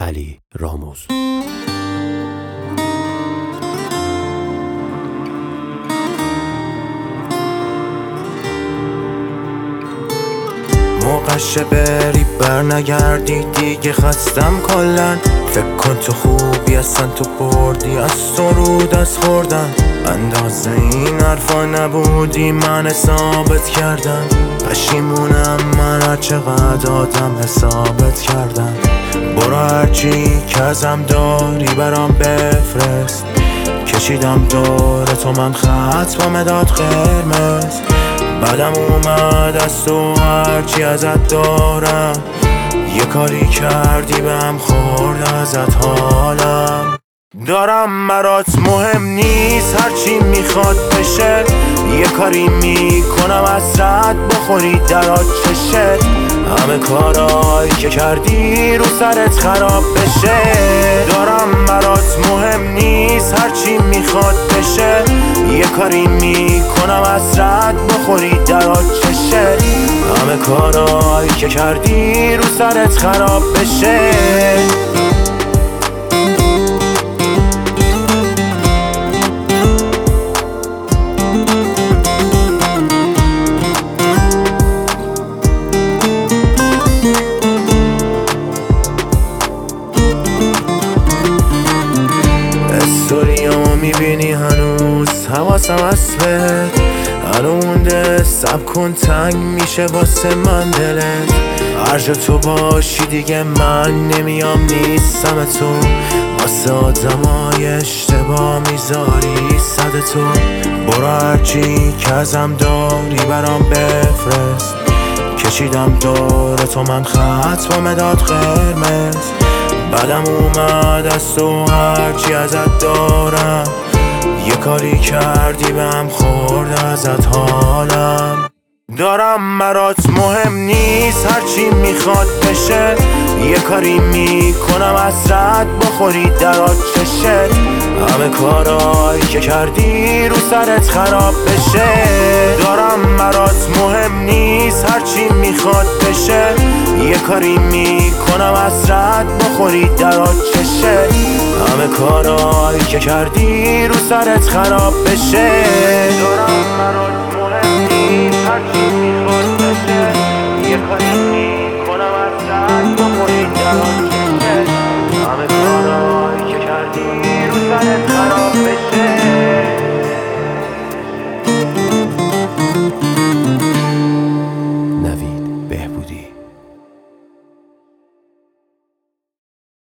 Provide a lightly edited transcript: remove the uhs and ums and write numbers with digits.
علی راموز. موقعشه بری بر نگردی دیگه، خستم کلن. فکر کن تو خوبی اصلا تو بردی از سرود از خوردن. اندازه این حرفا نبودی من ثابت کردم. پشیمونم من هر چقدر آدم حسابت کردم. برو هرچی که ازم داری برام بفرست. کشیدم دور تو من خط با مداد قرمز. بعدم اومد از تو هرچی ازت دارم. یه کاری کردی بهم خورد ازت حالم. دارم برات مهم نیست هرچی میخواد بشه. یه کاری میکنم حسرت بخوری در آتشه. همه کارایی که کردی رو سرت خراب بشه. دارم برات مهم نیست هرچی میخواد بشه. یه کاری میکنم حسرت بخوری در آتشه. همه کارایی که کردی رو سرت خراب بشه. استوریامو میبینی هنوز حواسم هست بهت. هنو مونده سب کن تنگ میشه واسه من دلت. هر جا تو باشی دیگه من نمیام نیستم تو. واسه آدمای اشتباه میذاری صد تو. برو هرچی که ازم داری برام بفرست. کشیدم دور تو من خط با مداد قرمز. بعدم اومد از تو هرچی ازت دارم. یه کاری کردی بهم خورد ازت حالم. دارم برات مهم نیست هرچی میخواد بشه. یه کاری میکنم حسرت بخوری در آتشه. همه کارایی که کردی رو سرت خراب بشه. دارم برات مهم نیست هرچی میخواد بشه. یه کاری میکنم حسرت بخوری در آتشه. همه کارایی که کردی رو سرت خراب بشه. دارم برات مهم نیست هرچی میخواد بشه. یه کاری